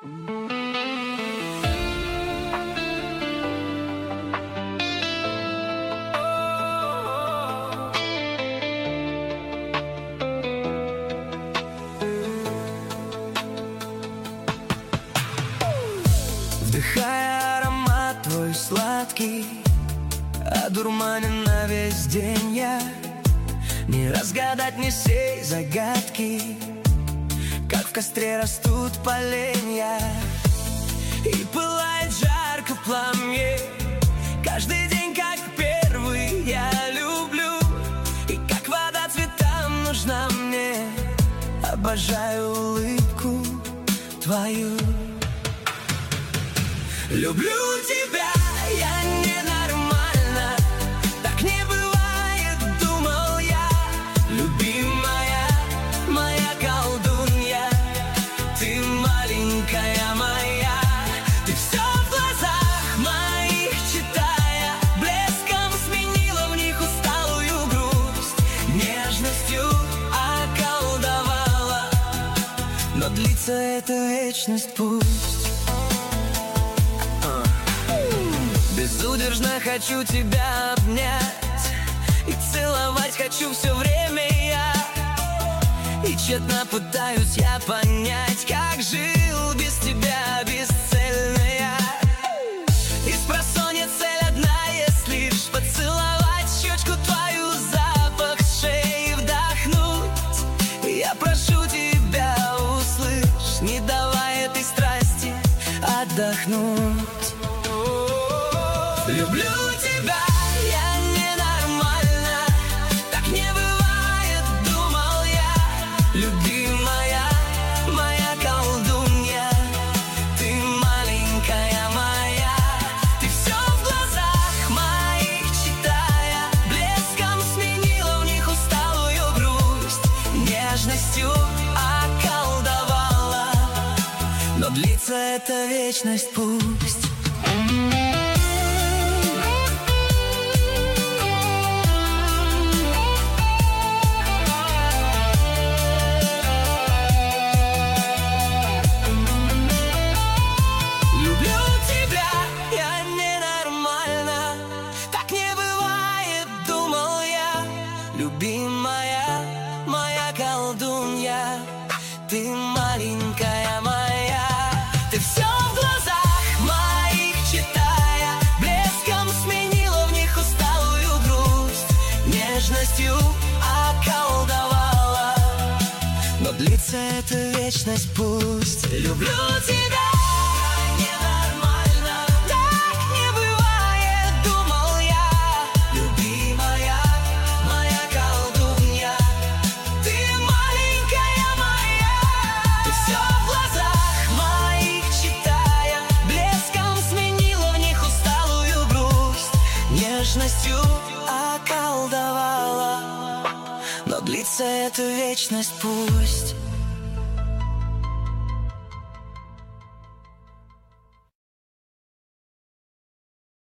Вдыхая аромат твой сладкий, одурманен на весь день я. Не разгадать мне сей загадки, как в костре растут поленья. И пылает жарко пламя, каждый день как первый я люблю. И как вода цветам нужна мне, обожаю улыбку твою. Люблю тебя, я ненормально, так не бывает, думал я. Любимая, моя колдунья, ты маленькая моя. Ты все в глазах моих читая, блеском сменила в них усталую грусть, нежностью околдовала, но длится эта вечность пусть. Безудержно хочу тебя обнять и целовать хочу все время я. И тщетно пытаюсь я понять, как жил без тебя бесцельно я. Испросонья цель одна есть лишь поцеловать щечку твою, запах с шеи вдохнуть. Я прошу тебя, услышь, не давай этой страсти отдохнуть. Люблю тебя, я ненормально, так не бывает, думал я. Любимая, моя колдунья, ты маленькая моя. Ты все в глазах моих читая, блеском сменила в них усталую грусть, нежностью околдовала, но длится эта вечность пусть. Любимая, моя колдунья, ты маленькая моя. Ты все в глазах моих читая, блеском сменила в них усталую грусть, нежностью околдовала, но длится эта вечность пусть. Люблю тебя. Нежностью околдовала, но длится эта вечность пусть.